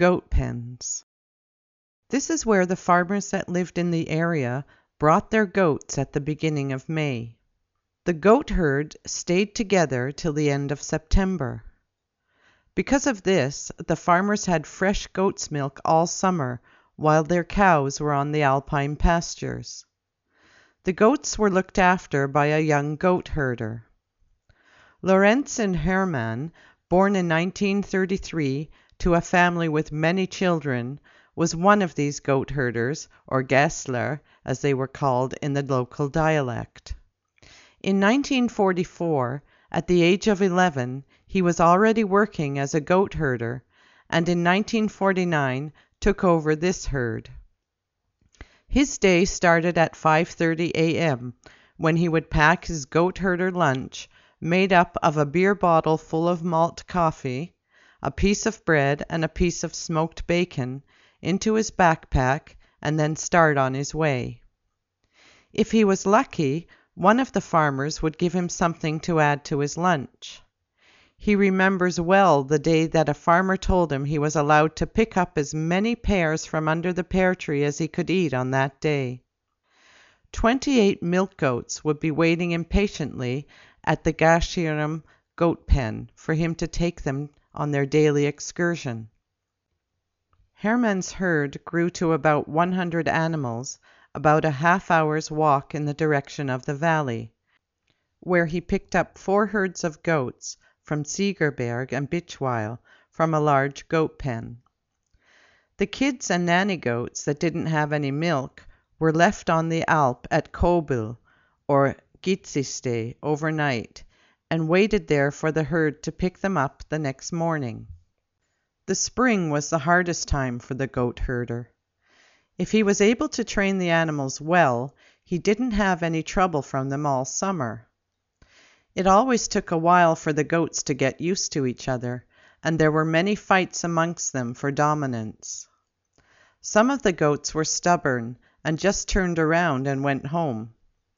goat pens. This is where the farmers that lived in the area brought their goats at the beginning of May. The goat herd stayed together till the end of September. Because of this, the farmers had fresh goat's milk all summer while their cows were on the alpine pastures. The goats were looked after by a young goat herder. Lorenzen Hermann, born in 1933 to a family with many children, was one of these goat herders, or Gässler, as they were called in the local dialect. In 1944, at the age of 11, he was already working as a goat herder, and in 1949 took over this herd. His day started at 5:30 a.m., when he would pack his goat herder lunch, made up of a beer bottle full of malt coffee, a piece of bread, and a piece of smoked bacon, into his backpack, and then start on his way. If he was lucky, one of the farmers would give him something to add to his lunch. He remembers well the day that a farmer told him he was allowed to pick up as many pears from under the pear tree as he could eat on that day. 28 milk goats would be waiting impatiently at the Gasherim goat pen for him to take them on their daily excursion. Hermann's herd grew to about 100 animals, about a half-hour's walk in the direction of the valley, where he picked up 4 herds of goats from Siegerberg and Bichweil from a large goat pen. The kids and nanny goats that didn't have any milk were left on the Alp at Kobül or Giziste overnight, and waited there for the herd to pick them up the next morning. The spring was the hardest time for the goat herder. If he was able to train the animals well, he didn't have any trouble from them all summer. It always took a while for the goats to get used to each other, and there were many fights amongst them for dominance. Some of the goats were stubborn and just turned around and went home.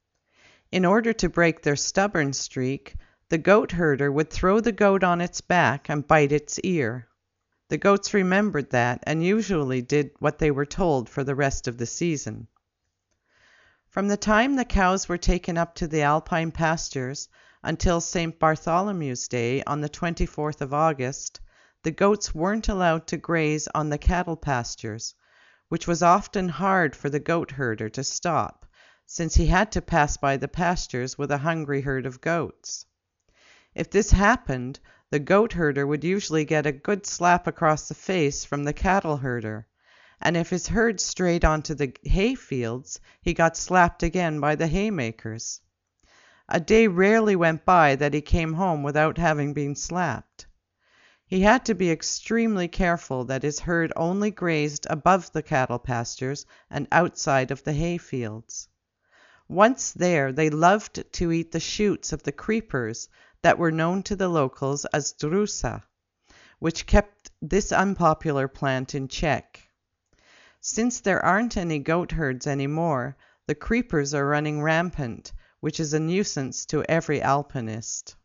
In order to break their stubborn streak, the goat herder would throw the goat on its back and bite its ear. The goats remembered that and usually did what they were told for the rest of the season. From the time the cows were taken up to the alpine pastures until St. Bartholomew's Day on the 24th of August, the goats weren't allowed to graze on the cattle pastures, which was often hard for the goat herder to stop, since he had to pass by the pastures with a hungry herd of goats. If this happened, the goat herder would usually get a good slap across the face from the cattle herder, and if his herd strayed onto the hay fields, he got slapped again by the haymakers. A day rarely went by that he came home without having been slapped. He had to be extremely careful that his herd only grazed above the cattle pastures and outside of the hay fields. Once there, they loved to eat the shoots of the creepers that were known to the locals as drusa, which kept this unpopular plant in check. Since there aren't any goat herds anymore, the creepers are running rampant, which is a nuisance to every alpinist.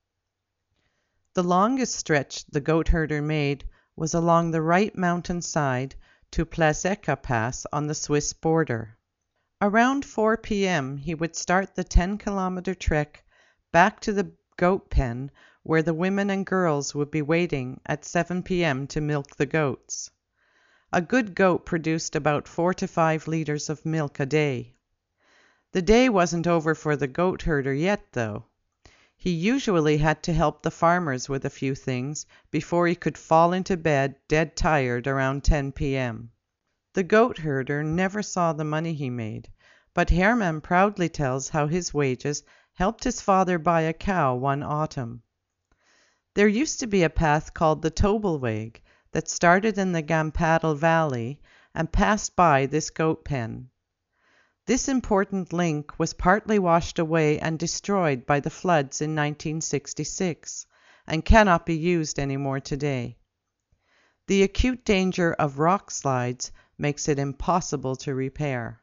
The longest stretch the goat herder made was along the right mountain side to Plaseca Pass on the Swiss border. Around 4 p.m. he would start the 10-kilometer trek back to the goat pen, where the women and girls would be waiting at 7 p.m. to milk the goats. A good goat produced about 4 to 5 liters of milk a day. The day wasn't over for the goat herder yet, though. He usually had to help the farmers with a few things before he could fall into bed dead tired around 10 p.m. The goat herder never saw the money he made, but Hermann proudly tells how his wages helped his father buy a cow one autumn. There used to be a path called the Tobelweg that started in the Gampadel Valley and passed by this goat pen. This important link was partly washed away and destroyed by the floods in 1966 and cannot be used anymore today. The acute danger of rock slides makes it impossible to repair.